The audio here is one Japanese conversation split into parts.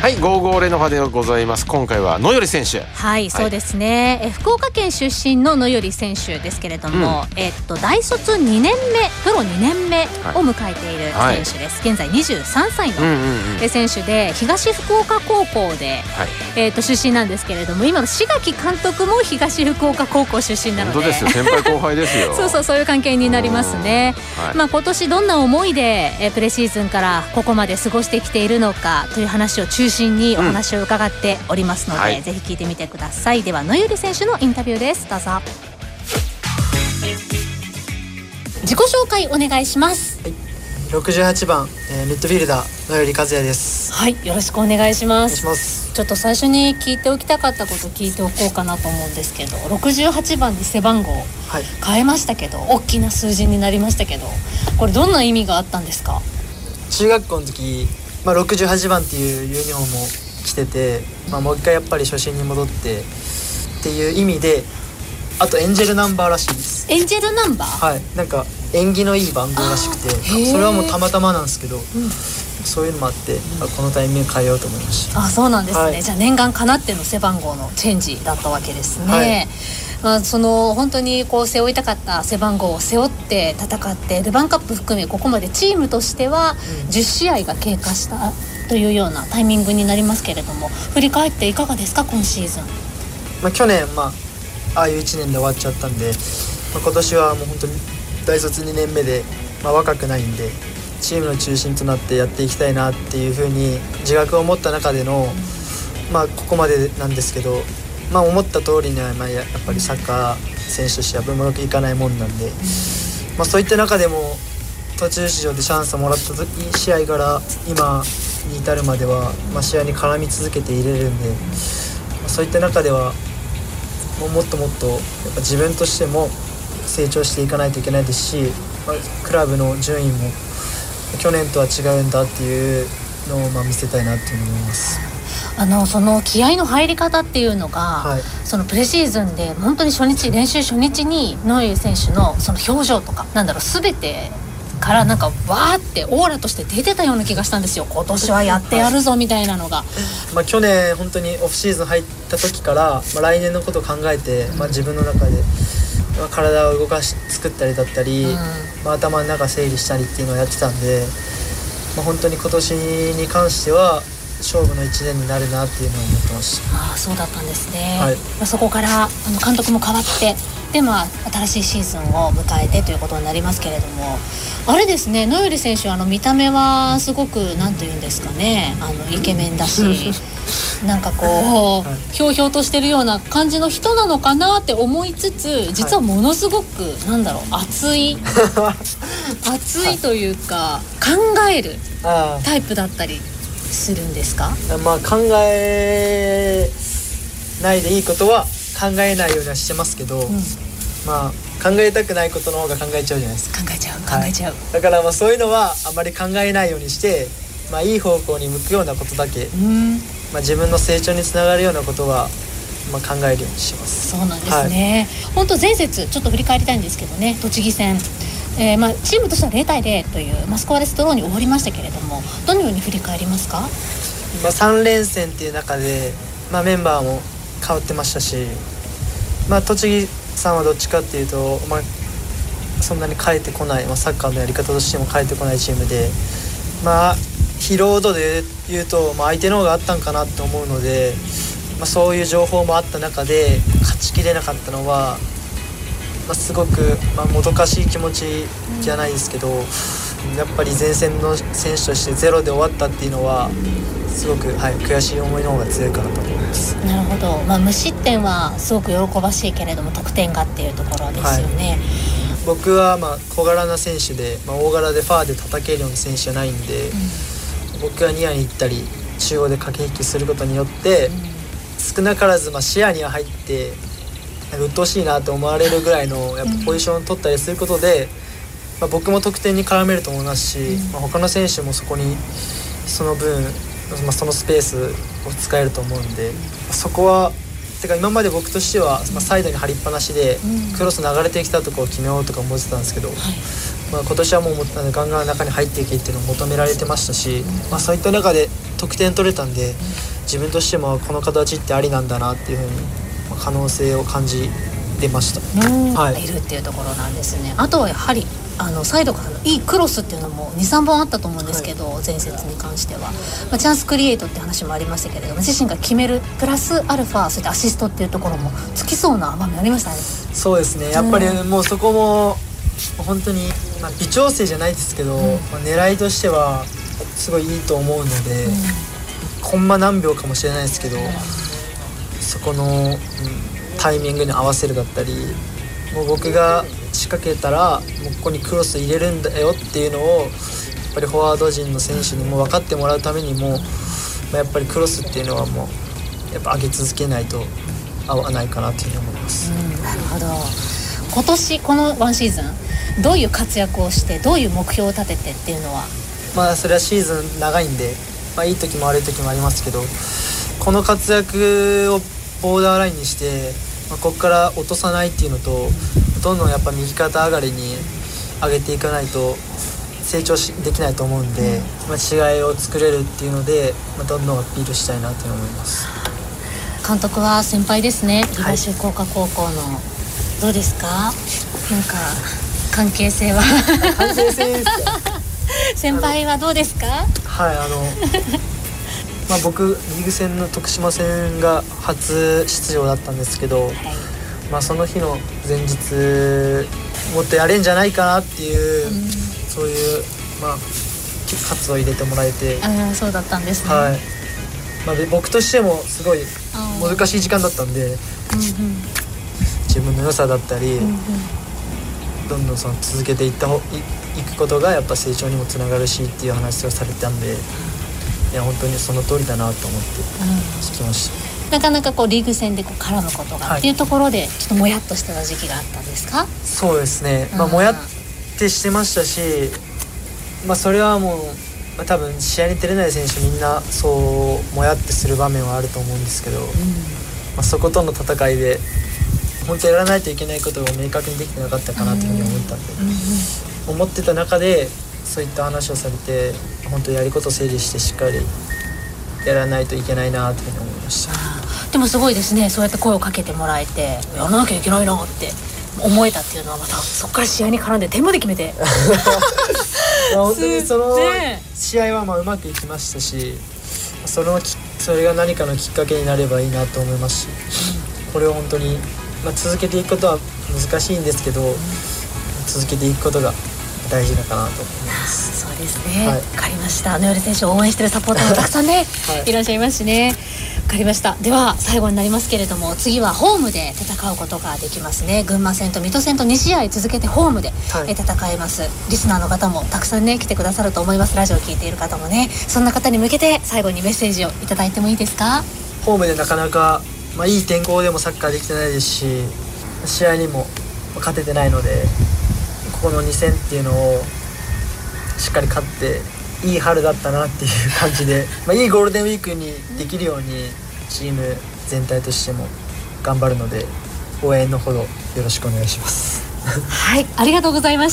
はい、55レノファでございます。今回は野頼選手。 はい、そうですね、福岡県出身の野頼選手ですけれども、大卒2年目プロ2年目を迎えている選手です、現在23歳の選手で、東福岡高校で、出身なんですけれども、今の志垣監督も東福岡高校出身なので、 本当ですよ、先輩後輩ですよそういう関係になりますね、今年どんな思いでプレシーズンからここまで過ごしてきているのかという話を中心にお話を伺っておりますので、ぜひ聞いてみてください。では野頼選手のインタビューです。どうぞ。自己紹介お願いします。 68番、ミッドフィールダー野頼和也です。 はい、よろしくお願いします。 お願いします。 ちょっと最初に聞いておきたかったこと聞いておこうかなと思うんですけど、68番に背番号変えましたけど、大きな数字になりましたけど、これどんな意味があったんですか？ 中学校の時、68番っていうユニフォームを着てて、もう一回やっぱり初心に戻ってっていう意味で、あとエンジェルナンバーらしいです。 エンジェルナンバー？ はい、なんか縁起のいい番号らしくて、それはもうたまたまなんですけど、そういうのもあって、このタイミング変えようと思いました。 そうなんですね、じゃあ念願かなっての背番号のチェンジだったわけですね、その本当にこう背負いたかった背番号を背負って戦って、ルヴァンカップ含めここまでチームとしては10試合が経過したというようなタイミングになりますけれども、振り返っていかがですか、今シーズン。 去年ああいう1年で終わっちゃったんで、今年はもう本当に大卒2年目で、若くないんでチームの中心となってやっていきたいなっていうふうに自覚を持った中での、ここまでなんですけど、思った通りにはやっぱりサッカー選手としてはうまくいかないもんなんで、そういった中でも途中出場でチャンスをもらった試合から今に至るまでは、試合に絡み続けていれるんで、そういった中ではもっともっとやっぱ自分としても成長していかないといけないですし、クラブの順位も去年とは違うんだっていうのを見せたいなっていうふうに思います。 その気合の入り方っていうのが、そのプレシーズンで本当に練習初日に野頼選手のその表情とか全てからなんかわーってオーラとして出てたような気がしたんですよ。今年はやってやるぞみたいなのが、 去年本当にオフシーズン入った時から、来年のことを考えて、自分の中で、体を動かし作ったりだったり、頭の中整理したりっていうのをやってたんで、本当に今年に関しては勝負の1年になるなっていうのを思ってました。 そうだったんですね、そこから監督も変わってで、新しいシーズンを迎えてということになりますけれども、あれですね、野頼選手見た目はすごくなんというんですかね、イケメンだしなんかこう、ひょうひょうとしてるような感じの人なのかなって思いつつ、実はものすごく熱い熱いというか考えるタイプだったりするんですか？ 考えないでいいことは考えないようにはしてますけど、考えたくないことの方が考えちゃうじゃないですか。考えちゃう、だからそういうのはあまり考えないようにして、いい方向に向くようなことだけ、自分の成長につながるようなことは、考えるようにします。 そうなんですね、本当前節ちょっと振り返りたいんですけどね、栃木戦、チームとしては0対0というスコアレスドローに終わりましたけれども、どのように振り返りますか ？3連戦っていう中で、メンバーも変わってましたし、栃木さんはどっちかっていうと、そんなに変えてこない、サッカーのやり方としても変えてこないチームで、疲労度で言うと、相手の方があったんかなと思うので、そういう情報もあった中で勝ちきれなかったのは、すごく、もどかしい気持ちじゃないですけど、やっぱり前線の選手としてゼロで終わったっていうのはすごく、悔しい思いの方が強いかなと思います。 なるほど、無失点はすごく喜ばしいけれども得点がっていうところですよね。 僕は小柄な選手で、大柄でファーで叩けるような選手じゃないんで、僕がニアに行ったり中央で駆け引きすることによって、少なからず視野には入って鬱陶しいなと思われるぐらいのやっぱポジションを取ったりすることで、僕も得点に絡めると思いますし、他の選手もそこにその分、そのスペースを使えると思うんで、そこは今まで僕としては、サイドに張りっぱなしでクロス流れてきたところを決めようとか思ってたんですけど、 今年はもうガンガン中に入っていけっていうのを求められてましたし、そういった中で得点取れたんで、自分としてもこの形ってありなんだなっていうふうに可能性を感じれました。 いるっていうところなんですね。あとはやはりサイドからのいいクロスっていうのも 2,3 本あったと思うんですけど、前節に関しては、チャンスクリエイトって話もありましたけれども、自身が決めるプラスアルファ、そしてアシストっていうところもつきそうな場面ありましたね。 そうですね、やっぱりもうそこも本当に、微調整じゃないですけど、狙いとしてはすごいいいと思うので、コンマ何秒かもしれないですけど、そこの、タイミングに合わせるだったり、もう僕が仕掛けたらもうここにクロス入れるんだよっていうのをやっぱりフォワード陣の選手にも分かってもらうためにも、やっぱりクロスっていうのはもうやっぱ上げ続けないと合わないかなというふうに思います。 なるほど。今年このワンシーズンどういう活躍をしてどういう目標を立ててっていうのは、 それはシーズン長いんで、いい時も悪い時もありますけど、この活躍をボーダーラインにして、ここから落とさないっていうのと、どんどんやっぱ右肩上がりに上げていかないと成長できないと思うんで、違いを作れるっていうので、どんどんアピールしたいなと思います。 監督は先輩ですね、東福岡高校の、どうですか、なんか関係性は関係性ですか先輩はどうですか。 僕リーグ戦の徳島戦が初出場だったんですけど、その日の前日もっとやれんじゃないかなっていう、そういう喝を入れてもらえて、 そうだったんですね。 僕としてもすごい難しい時間だったんで、自分の良さだったり、どんどん続けていくことがやっぱ成長にもつながるしっていう話をされたんで、いや本当にその通りだなと思って聞きました。 なかなかリーグ戦で絡むことがっていうところでちょっともやっとした時期があったんですか。 そうですね、もやってしてましたし、それはもう、多分試合に出れない選手みんなそうもやってする場面はあると思うんですけど、そことの戦いで本当やらないといけないことが明確にできてなかったかなというふうに思ったんで、思ってた中でそういった話をされて、本当やることを整理してしっかりやらないといけないなというふうに思いました。 でもすごいですね、そうやって声をかけてもらえてやらなきゃいけないなって思えたっていうのは、またそこから試合に絡んで点まで決めて本当にその試合はうまくいきましたし、それが何かのきっかけになればいいなと思いますし、これを本当に、続けていくことは難しいんですけど、続けていくことが大事だかなと思います。 そうですね、わかりました。野頼選手を応援しているサポーターもたくさんね、いらっしゃいますしね。わかりました。では最後になりますけれども、次はホームで戦うことができますね。群馬戦と水戸戦と2試合続けてホームで戦えます。リスナーの方もたくさんね来てくださると思います。ラジオを聞いている方もね、そんな方に向けて最後にメッセージをいただいてもいいですか。 ホームでなかなか、いい天候でもサッカーできてないですし、試合にも勝ててないので、ここの2戦っていうのをしっかり勝っていい春だったなっていう感じで、いいゴールデンウィークにできるようにチーム全体としても頑張るので、応援のほどよろしくお願いしますはい、ありがとうございました、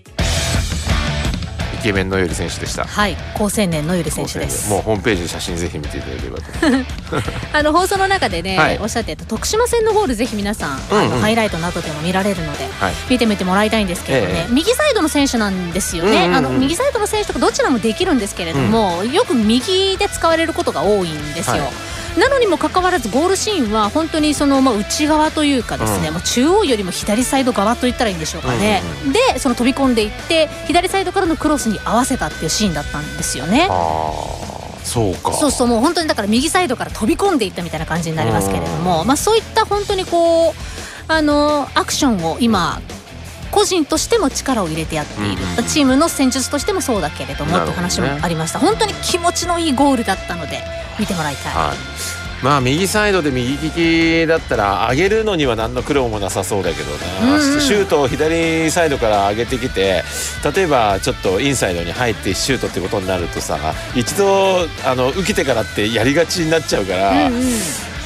イケメンのゆり選手でした。 高青年のゆり選手です。 もうホームページの写真ぜひ見ていただければと放送の中でね、おっしゃってた徳島戦のゴール、ぜひ皆さん、ハイライトなどでも見られるので、見てみてもらいたいんですけどね、右サイドの選手なんですよね。右サイドの選手とかどちらもできるんですけれども、よく右で使われることが多いんですよ、なのにもかかわらずゴールシーンは本当にその、内側というかですね、中央よりも左サイド側といったらいいんでしょうかね、でその飛び込んでいって左サイドからのクロスに合わせたっていうシーンだったんですよね。 そうか。 そうもう本当にだから右サイドから飛び込んでいったみたいな感じになりますけれども、そういった本当にアクションを今個人としても力を入れてやっている、チームの戦術としてもそうだけれどもという話もありました。本当に気持ちのいいゴールだったので見てもらいたい。 右サイドで右利きだったら上げるのには何の苦労もなさそうだけどな、シュートを左サイドから上げてきて、例えばちょっとインサイドに入ってシュートってことになるとさ、一度受けてからってやりがちになっちゃうから、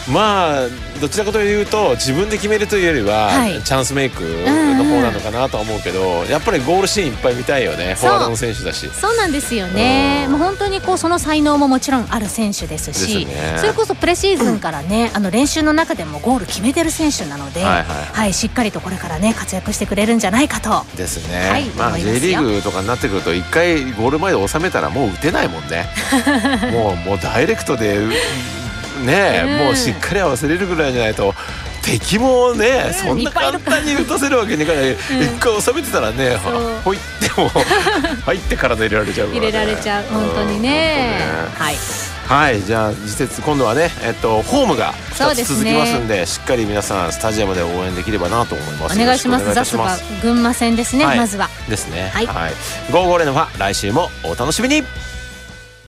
まあどちらかというと自分で決めるというよりは、 はい、 チャンスメイクの方なのかなとは思うけど、やっぱりゴールシーンいっぱい見たいよね。フォワードの選手だし。 そうなんですよね。もう本当にこうその才能ももちろんある選手ですし、それこそプレシーズンからね、練習の中でもゴール決めてる選手なので、はい、しっかりとこれからね活躍してくれるんじゃないかとですね。はい、まあ J リーグとかになってくると1回ゴール前で収めたらもう打てないもんね。もうダイレクトでね、もうしっかり合わせれるぐらいじゃないと敵もね、そんな簡単に打たせるわけにいかない。一回収めてたらね、ほいっても入って体入れられちゃうからね。 入れられちゃう、本当にね。 はい、じゃあ次節今度はね、ホームが2つ続きますんで、しっかり皆さんスタジアムで応援できればなと思います。 お願いします。ザスバ群馬戦ですね、まずはですね。はい、55連覇来週もお楽しみに。